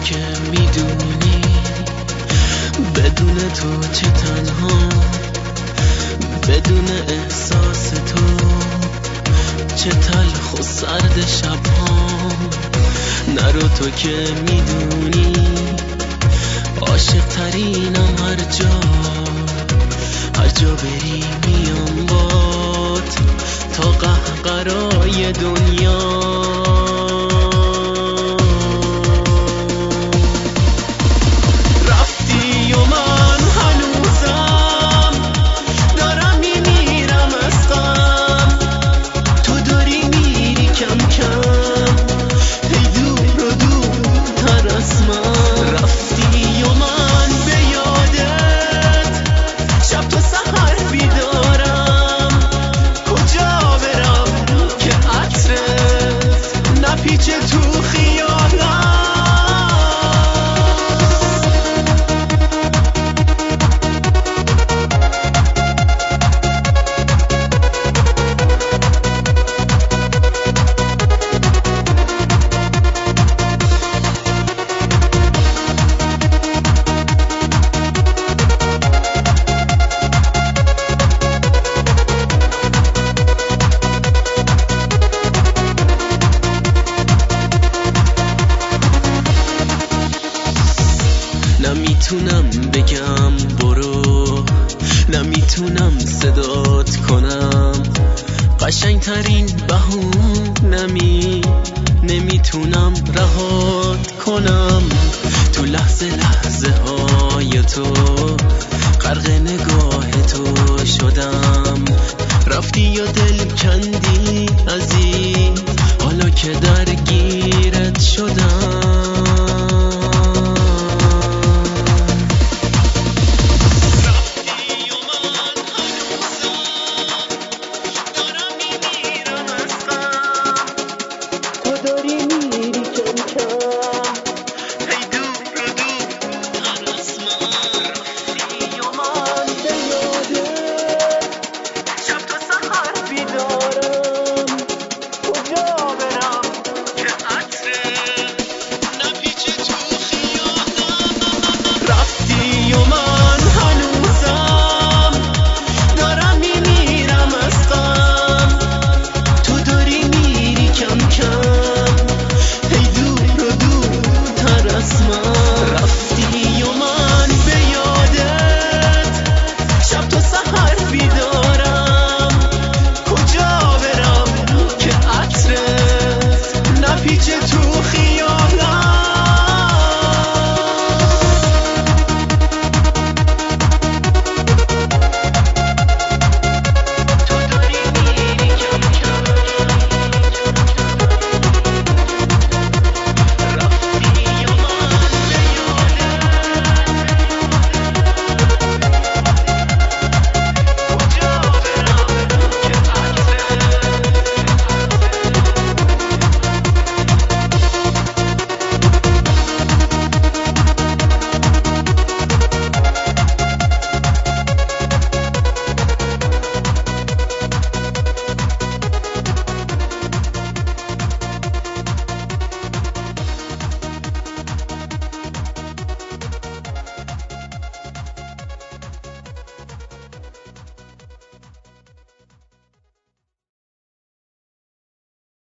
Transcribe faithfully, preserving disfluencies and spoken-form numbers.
که میدونی بدون تو چه تنها، بدون احساس تو چه تلخ و سرد شبهام. نرو تو که میدونی عاشق ترینم، هر جا هر جا بری میام بات تا قهقرای دنیا. رفتی و من هنوزم دارم میمیرم از غم، تو داری میری کم کم هی دور و دور تر از من. رفتی و من به یادت شب تا سحر بیدارم، کجا برم که عطرت نپیچه تو خیالم. نمیتونم بگم برو، نمیتونم صدات کنم، قشنگ ترین بهونمی نمیتونم رهات کنم. تو لحظه لحظه های تو غرق نگاه تو شدم، رفتی یا دل کندی عزیز، حالا که درگیرت شدم.